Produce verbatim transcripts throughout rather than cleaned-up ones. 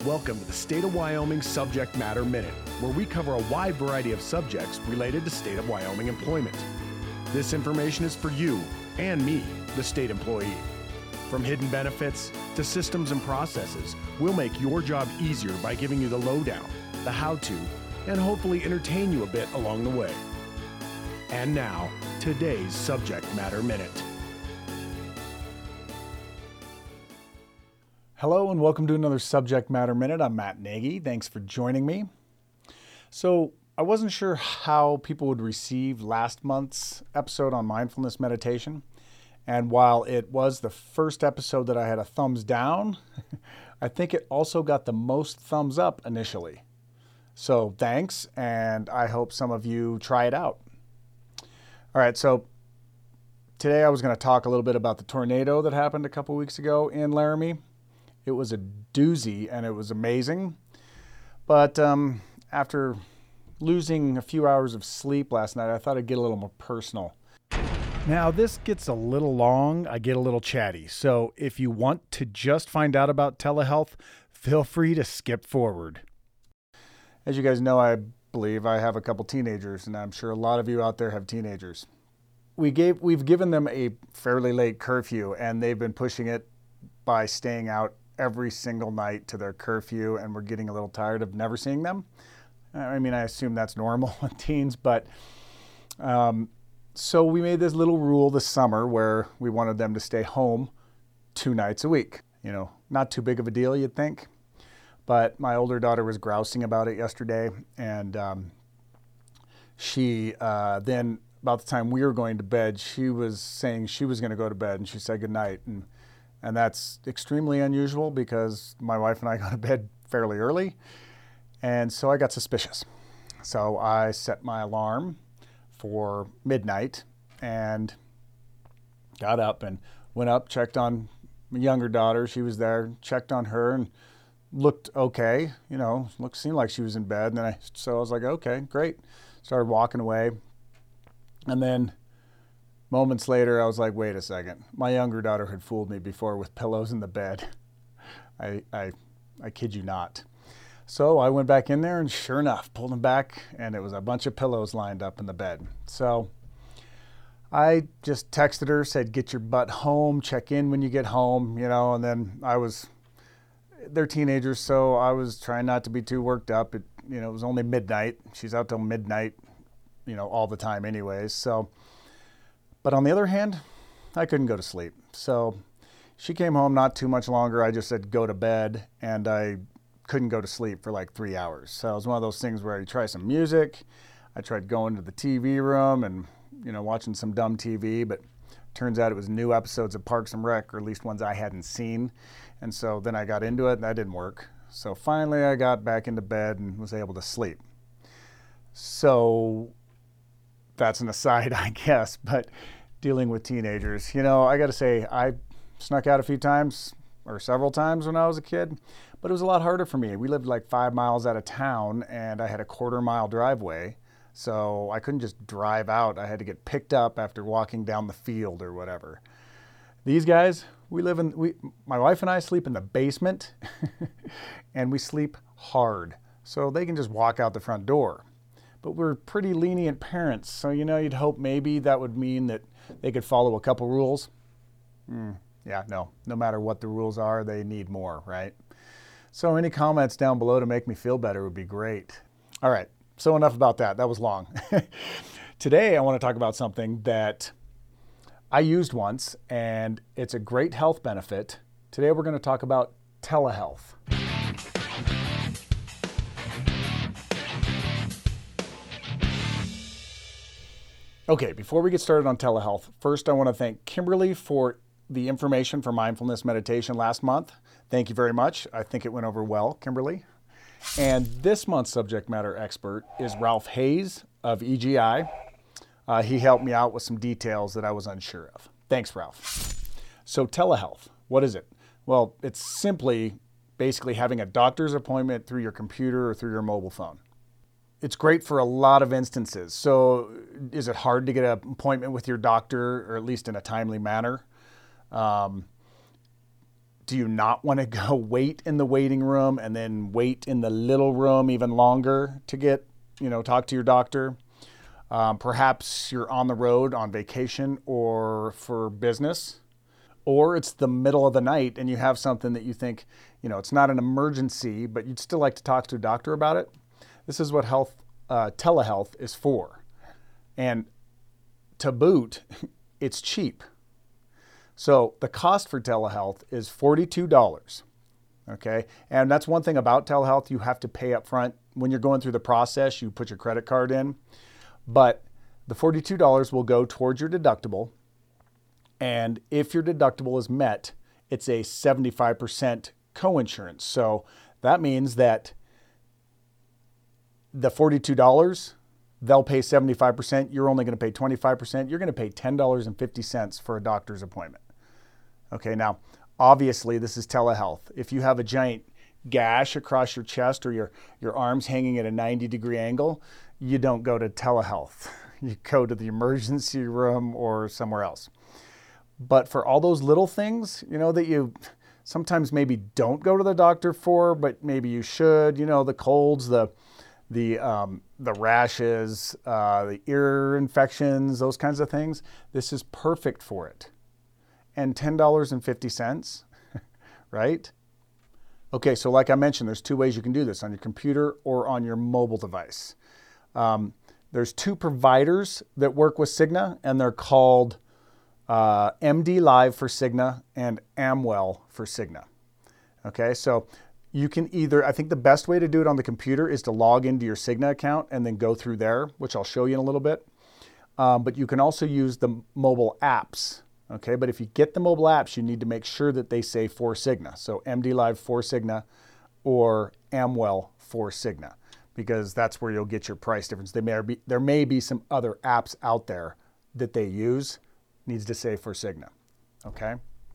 Welcome to the State of Wyoming Subject Matter Minute, where we cover a wide variety of subjects related to State of Wyoming employment. This information is for you and me, the state employee. From hidden benefits to systems and processes, we'll make your job easier by giving you the lowdown, the how-to, and hopefully entertain you a bit along the way. And now, today's Subject Matter Minute. Hello and welcome to another Subject Matter Minute. I'm Matt Nagy. Thanks for joining me. So I wasn't sure how people would receive last month's episode on mindfulness meditation. And while it was the first episode that I had a thumbs down, I think it also got the most thumbs up initially. So thanks, and I hope some of you try it out. All right, so today I was going to talk a little bit about the tornado that happened a couple weeks ago in Laramie. It was a doozy and it was amazing. But um, after losing a few hours of sleep last night, I thought I'd get a little more personal. Now, this gets a little long. I get a little chatty. So if you want to just find out about telehealth, feel free to skip forward. As you guys know, I believe I have a couple teenagers, and I'm sure a lot of you out there have teenagers. We gave, we've given them a fairly late curfew, and they've been pushing it by staying out every single night to their curfew, and we're getting a little tired of never seeing them. I mean, I assume that's normal with teens, but um, so we made this little rule this summer where we wanted them to stay home two nights a week. You know, not too big of a deal, you'd think, but my older daughter was grousing about it yesterday, and um, she uh, then, about the time we were going to bed, she was saying she was going to go to bed, and she said goodnight, and And that's extremely unusual because my wife and I go to bed fairly early. And so I got suspicious. So I set my alarm for midnight and got up and went up, checked on my younger daughter. She was there, checked on her and looked okay. You know, looked, seemed like she was in bed. And then I, so I was like, okay, great. Started walking away. And then moments later, I was like, wait a second. My younger daughter had fooled me before with pillows in the bed. I, I, I kid you not. So I went back in there and sure enough, pulled them back and it was a bunch of pillows lined up in the bed. So I just texted her, said, get your butt home, check in when you get home, you know, and then I was, they're teenagers, so I was trying not to be too worked up. It, you know, it was only midnight. She's out till midnight, you know, all the time anyways. So But on the other hand, I couldn't go to sleep. So she came home not too much longer. I just said, go to bed. And I couldn't go to sleep for like three hours. So it was one of those things where you try some music. I tried going to the T V room and, you know, watching some dumb T V. But turns out it was new episodes of Parks and Rec, or at least ones I hadn't seen. And so then I got into it and that didn't work. So finally I got back into bed and was able to sleep. So that's an aside, I guess, but dealing with teenagers, you know, I got to say, I snuck out a few times or several times when I was a kid, but it was a lot harder for me. We lived like five miles out of town and I had a quarter mile driveway. So I couldn't just drive out. I had to get picked up after walking down the field or whatever. These guys, we live in, we, my wife and I sleep in the basement and we sleep hard. So they can just walk out the front door. But we're pretty lenient parents, so you know, you'd hope maybe that would mean that they could follow a couple rules. Mm, yeah, no, no matter what the rules are, they need more, right? So any comments down below to make me feel better would be great. All right, so enough about that. That was long. Today, I want to talk about something that I used once, and it's a great health benefit. Today, we're going to talk about telehealth. Okay, before we get started on telehealth, first I want to thank Kimberly for the information for mindfulness meditation last month. Thank you very much. I think it went over well, Kimberly. And this month's subject matter expert is Ralph Hayes of E G I. Uh, he helped me out with some details that I was unsure of. Thanks, Ralph. So telehealth, what is it? Well, it's simply basically having a doctor's appointment through your computer or through your mobile phone. It's great for a lot of instances. So is it hard to get an appointment with your doctor, or at least in a timely manner? Um, do you not want to go wait in the waiting room and then wait in the little room even longer to get, you know, talk to your doctor? Um, perhaps you're on the road on vacation or for business, or it's the middle of the night and you have something that you think, you know, it's not an emergency, but you'd still like to talk to a doctor about it. This is what health uh, telehealth is for. And to boot, it's cheap. So the cost for telehealth is forty-two dollars. Okay. And that's one thing about telehealth. You have to pay up front. When you're going through the process, you put your credit card in. But the forty-two dollars will go towards your deductible. And if your deductible is met, it's a seventy-five percent coinsurance. So that means that the forty-two dollars, they'll pay seventy-five percent. You're only going to pay twenty-five percent. You're going to pay ten dollars and fifty cents for a doctor's appointment. Okay, now, obviously, this is telehealth. If you have a giant gash across your chest or your, your arms hanging at a ninety degree angle, you don't go to telehealth. You go to the emergency room or somewhere else. But for all those little things, you know, that you sometimes maybe don't go to the doctor for, but maybe you should, you know, the colds, the the um, the rashes, uh, the ear infections, those kinds of things, this is perfect for it. And ten dollars and fifty cents, right? Okay, so like I mentioned, there's two ways you can do this, on your computer or on your mobile device. Um, there's two providers that work with Cigna, and they're called uh, M D Live for Cigna and Amwell for Cigna. Okay, so you can either, I think the best way to do it on the computer is to log into your Cigna account and then go through there, which I'll show you in a little bit. Um, but you can also use the mobile apps. Okay, but if you get the mobile apps, you need to make sure that they say for Cigna. So M D Live for Cigna or Amwell for Cigna, because that's where you'll get your price difference. There may be, there may be some other apps out there that they use, needs to say for Cigna. Okay.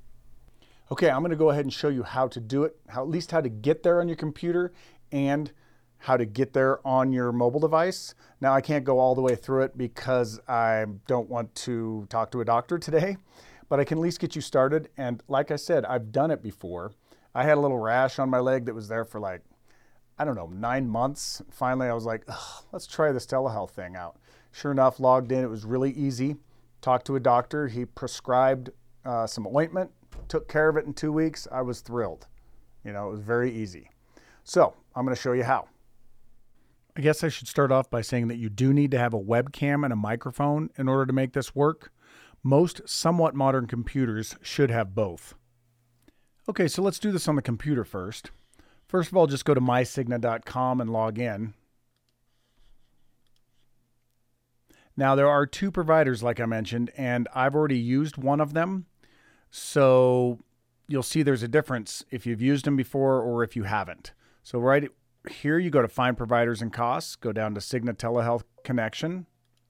Okay, I'm going to go ahead and show you how to do it, how, at least how to get there on your computer and how to get there on your mobile device. Now, I can't go all the way through it because I don't want to talk to a doctor today, but I can at least get you started. And like I said, I've done it before. I had a little rash on my leg that was there for like, I don't know, nine months. Finally, I was like, let's try this telehealth thing out. Sure enough, logged in. It was really easy. Talked to a doctor. He prescribed uh, some ointment, took care of it in two weeks. I was thrilled. You know, it was very easy. So I'm going to show you how. I guess I should start off by saying that you do need to have a webcam and a microphone in order to make this work. Most somewhat modern computers should have both. Okay, so let's do this on the computer first. First of all, just go to my cigna dot com and log in. Now, there are two providers, like I mentioned, and I've already used one of them. So you'll see there's a difference if you've used them before or if you haven't. So right here, you go to Find Providers and Costs, go down to Cigna Telehealth Connection.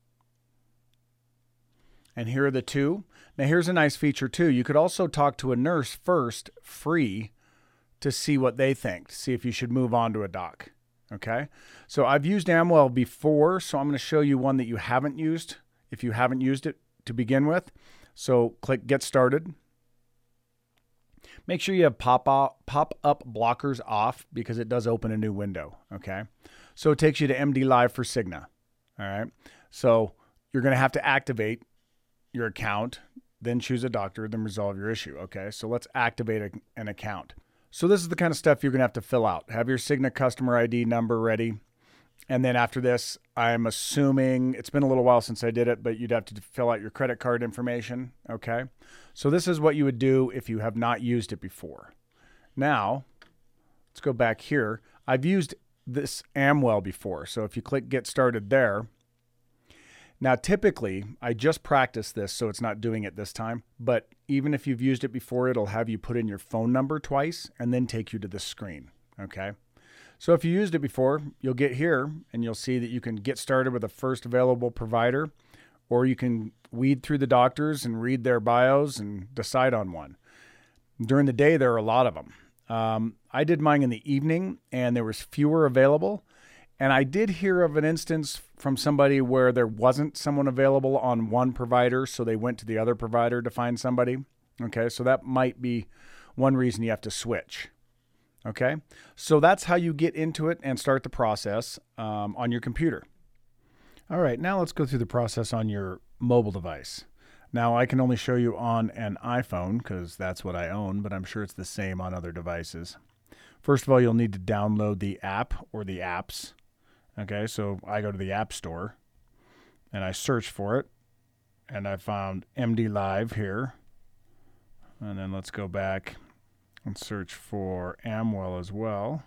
And here are the two. Now, here's a nice feature too. You could also talk to a nurse first, free, to see what they think, to see if you should move on to a doc. Okay? So I've used Amwell before, so I'm going to show you one that you haven't used, if you haven't used it to begin with. So click Get Started. Make sure you have pop-up pop-up blockers off because it does open a new window, okay? So it takes you to M D Live for Cigna, all right? So you're going to have to activate your account, then choose a doctor, then resolve your issue, okay? So let's activate a, an account. So this is the kind of stuff you're going to have to fill out. Have your Cigna customer I D number ready. And then after this, I'm assuming, it's been a little while since I did it, but you'd have to fill out your credit card information, okay? So this is what you would do if you have not used it before. Now, let's go back here. I've used this Amwell before, so if you click Get Started there. Now, typically, I just practiced this, so it's not doing it this time, but even if you've used it before, it'll have you put in your phone number twice and then take you to the screen, okay? So if you used it before, you'll get here and you'll see that you can get started with a first available provider, or you can weed through the doctors and read their bios and decide on one. During the day, there are a lot of them. Um, I did mine in the evening and there was fewer available. And I did hear of an instance from somebody where there wasn't someone available on one provider, so they went to the other provider to find somebody. Okay, so that might be one reason you have to switch. Okay, so that's how you get into it and start the process um, on your computer. All right, now let's go through the process on your mobile device. Now, I can only show you on an iPhone because that's what I own, but I'm sure it's the same on other devices. First of all, you'll need to download the app or the apps. Okay, so I go to the App Store and I search for it, and I found M D Live here. And then let's go back and search for Amwell as well.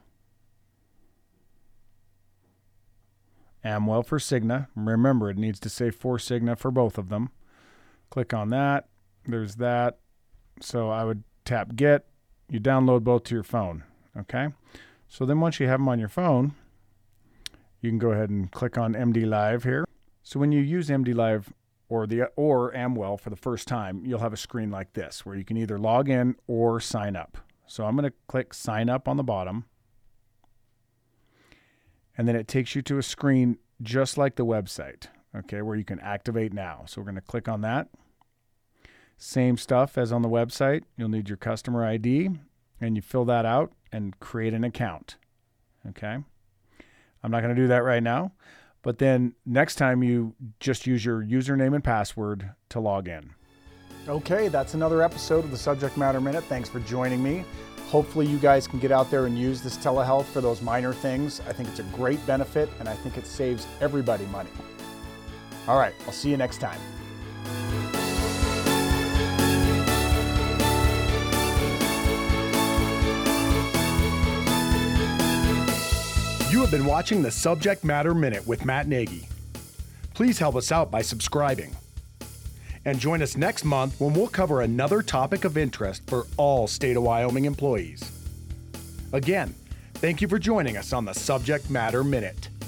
Amwell for Cigna. Remember, it needs to say for Cigna for both of them. Click on that. There's that. So I would tap Get. You download both to your phone. Okay? So then once you have them on your phone, you can go ahead and click on M D Live here. So when you use M D Live or the or Amwell for the first time, you'll have a screen like this where you can either log in or sign up. So I'm going to click Sign Up on the bottom. And then it takes you to a screen just like the website, okay, where you can activate now. So we're going to click on that. Same stuff as on the website. You'll need your customer I D, and you fill that out and create an account, okay? I'm not going to do that right now, but then next time you just use your username and password to log in. Okay, that's another episode of the Subject Matter Minute. Thanks for joining me. Hopefully you guys can get out there and use this telehealth for those minor things. I think it's a great benefit, and I think it saves everybody money. All right, I'll see you next time. You have been watching the Subject Matter Minute with Matt Nagy. Please help us out by subscribing. And join us next month when we'll cover another topic of interest for all State of Wyoming employees. Again, thank you for joining us on the Subject Matter Minute.